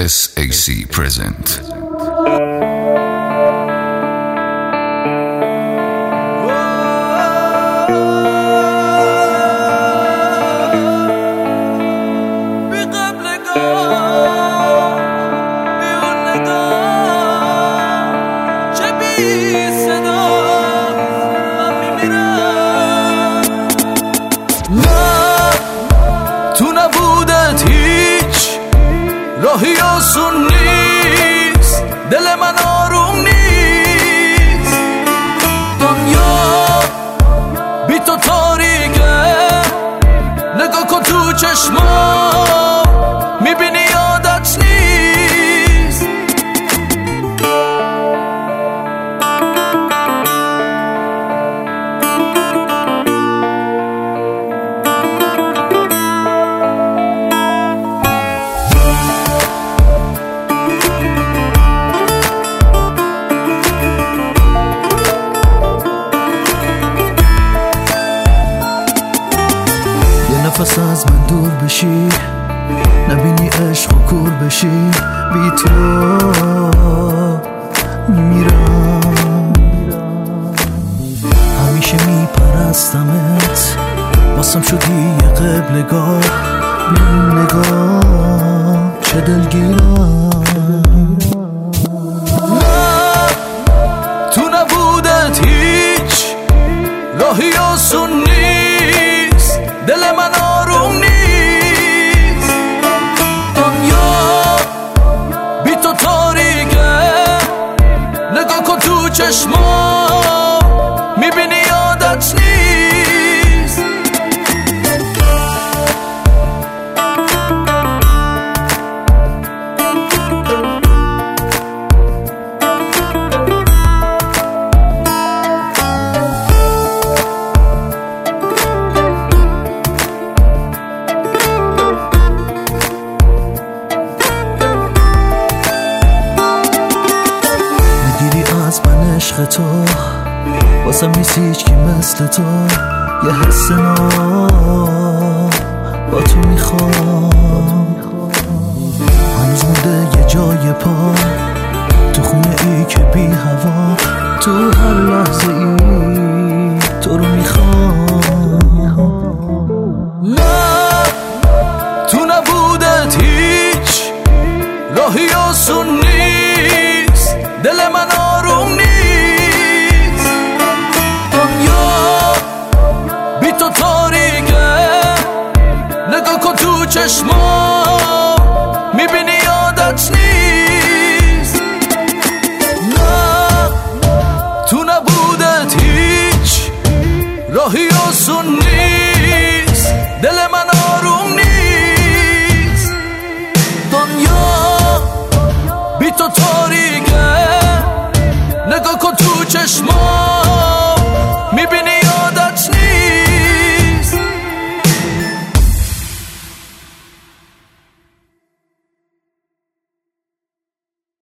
SAC present. راهی آسون نیست، دل من آروم نیست، دنیا بی تو تاریکه، نگاه کن تو چشمام میبینی یادت نیست. نفس از من دور بشی، نبینی عشق و کور بشی، بی تو میمیرم. همیشه میپرستمت، واسم شدی یه قبلگاه، بی نگاه چه دلگیرم. نه تو نبودت هیچ راهی آسون نیست، دل من آروم نیست، دنیا بی تو تاریکه، نگاه کن تو چشمام میبینی یادت نیست. از من عشق تو، واسم نیست هیچ کی مثل تو، یه حس نو با تو میخوام. هنوز مونده یه جای پا تو خونه ای که بی هوا، تو هر لحظه ای تو رو میخوام. نه تو نبودت هیچ راهی آسون نیست، دل من آروم نیست، دنیا بی تو تاریکه، نگاه کن تو چشمام میبینی یادت نیست. نه تو نبودت هیچ راهی آسون نیست، دل من آروم نیست، دنیا بی تو تاریکه، نگاه کن تو چشمام